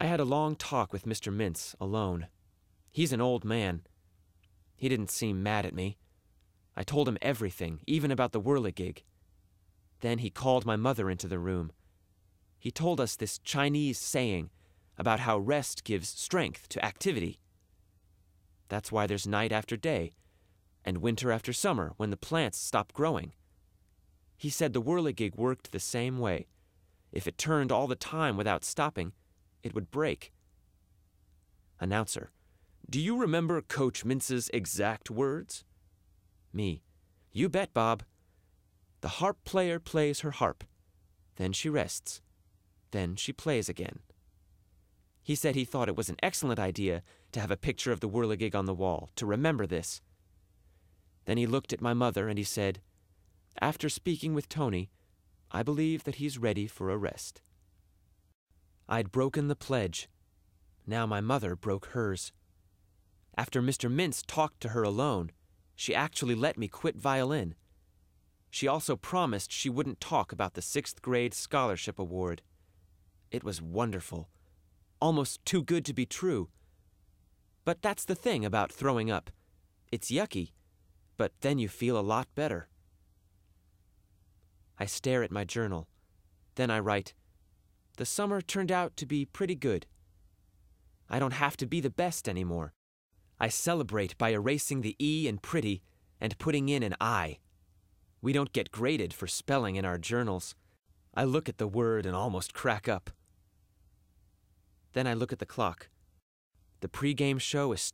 I had a long talk with Mr. Mintz, alone. He's an old man. He didn't seem mad at me. I told him everything, even about the whirligig. Then he called my mother into the room. He told us this Chinese saying about how rest gives strength to activity. That's why there's night after day, and winter after summer when the plants stop growing. He said the whirligig worked the same way. If it turned all the time without stopping, it would break. Announcer: do you remember Coach Mintz's exact words? Me: you bet, Bob. The harp player plays her harp. Then she rests. Then she plays again. He said he thought it was an excellent idea to have a picture of the whirligig on the wall, to remember this. Then he looked at my mother and he said, after speaking with Tony, I believe that he's ready for a rest. I'd broken the pledge. Now my mother broke hers. After Mr. Mintz talked to her alone, she actually let me quit violin. She also promised she wouldn't talk about the 6th grade scholarship award. It was wonderful. Almost too good to be true. But that's the thing about throwing up. It's yucky, but then you feel a lot better. I stare at my journal. Then I write, the summer turned out to be pretty good. I don't have to be the best anymore. I celebrate by erasing the E in pretty and putting in an I. We don't get graded for spelling in our journals. I look at the word and almost crack up. Then I look at the clock. The pregame show is